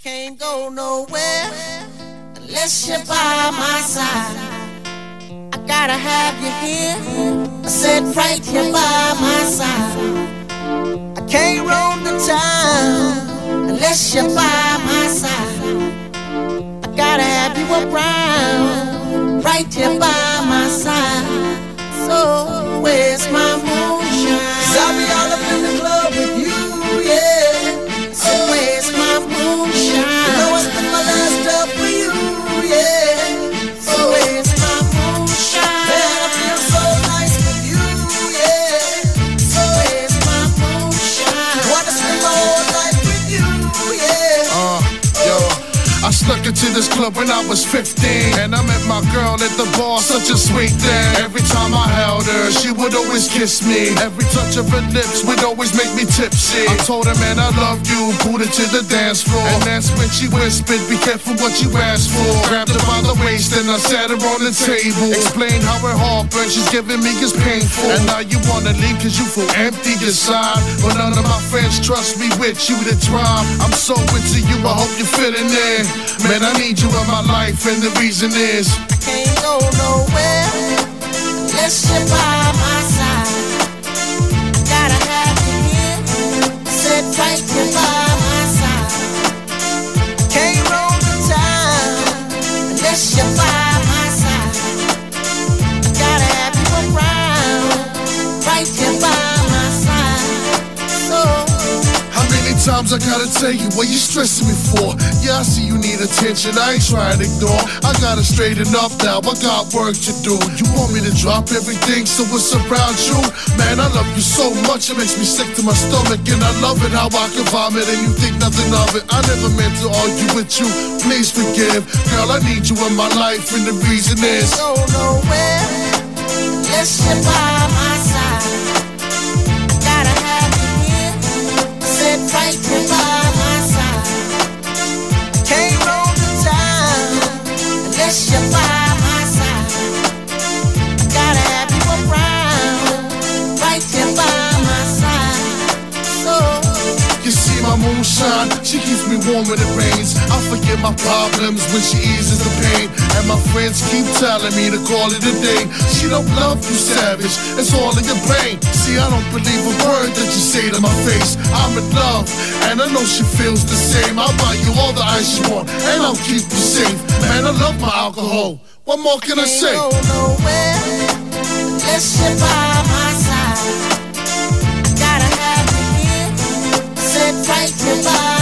can't go nowhere unless you're by my side. I gotta have you here, I said right here by my side. I can't roam the town unless you're by my side. I gotta have you around, right here by my side. So where's my moonshine? 'Cause I'll be all up in the club with you, yeah. So where's my moonshine? You know I spent my last up for you, yeah. So where's my moonshine? Man, I feel so nice with you, yeah. So where's my moonshine? Wanna spend my whole life with you, yeah. Yo, I snuck into this club when I was 15, and I met my girl at the bar, such a sweet thing. Every time I held her, she would always kiss me. Every touch of her lips would always make me tipsy. I told her, man, I love you, pulled her to the dance floor, and that's when she whispered, be careful what you ask for. Grabbed her by the waist and I sat her on the table, explained how her heart burns, she's giving me is painful. And now you wanna leave cause you feel empty inside, but none of my friends trust me with you to thrive. I'm so into you, I hope you're fitting in. Man, I need you in my life, and the reason is I can't go nowhere unless you're by my side. Gotta have you here, sit right here by my side. Can't roam the town unless you're by my side. Gotta have you around, right here by my side. So times I gotta tell you what you stressing me for. Yeah, I see you need attention, I ain't trying to ignore. I gotta straighten up now, I got work to do. You want me to drop everything so it's around you? Man, I love you so much, it makes me sick to my stomach. And I love it how I can vomit and you think nothing of it. I never meant to argue with you, please forgive. Girl, I need you in my life, and the reason is go nowhere unless you're by my side. Gotta have you here, sit right here by my side. Can't roam the town unless you're by my side. Gotta have you around, right here by my side. So you see my moonshine, she keeps me warm when it rains. I forget my problems when she eases the pain. And my friends keep telling me to call it a day. She don't love you, savage, it's all in your brain. See, I don't believe a word that you say to my face. I'm in love, and I know she feels the same. I'll buy you all the ice you want, and I'll keep you safe. Man, I love my alcohol, what more can I say? Can't go nowhere unless you're by my side. Gotta have you here, sit right here by